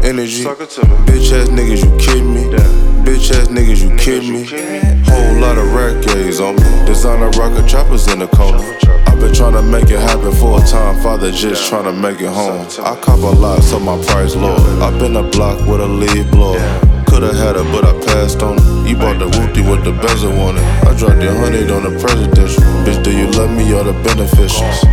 energy. Suck it to me. Bitch ass niggas, you kidding me? Bitch ass niggas, you kidding me? Whole lot of rack gaze on me. Designer rocket choppers in the corner. I've been tryna make it happen for a time. Father just tryna make it home. I cop a lot, so my price low. I've been a block with a lead blower. Coulda had it, but I passed on it. You bought the whoopty with the bezel on it. I dropped the 100 on the presidential. Bitch, do you love me or the beneficials?